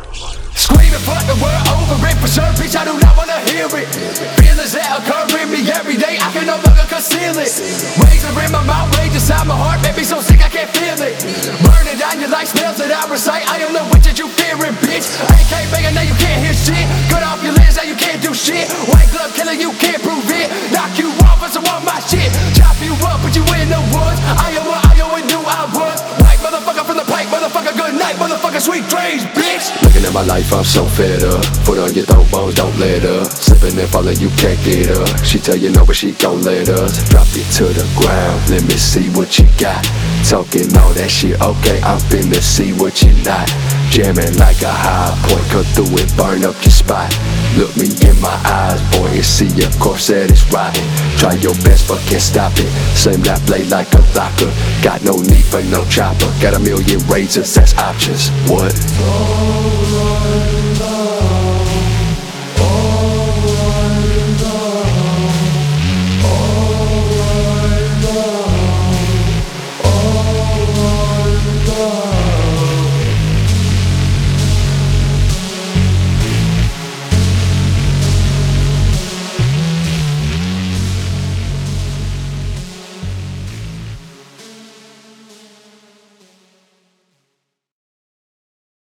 Screaming, fuck the world over it. For sure, bitch, I do not wanna hear it. Feelings that occur in me every day, I can no longer conceal it. Razor in my mouth, rage inside my heart, make me so sick I can't feel it. Burning down your life spells that I recite, I am the witch that you fearing, bitch. AK banging, now you can't hear shit. Cut off your lens, now you can't do shit. White glove killer, you can't prove it. Knock you off, I want my shit. Chop you up, put you in the woods. I am what I always knew I was. White motherfucker from the pipe, motherfucker, good night, motherfucker, sweet dreams, bitch. Looking at my life, I'm so fed up. Foot on your throat bones, don't let up. Slipping and falling, you can't get up. She tell you no, but she gon' let us. Drop it to the ground, let me see what you got. Talking all that shit, okay, I'm finna see what you not. Jamming like a high point, cut through and burn up your spot. Look me in my eyes, boy, and see your course that it's rotten. Try your best, but can't stop it. Slam that blade like a locker. Got no need for no chopper. Got a million razors, that's options. What?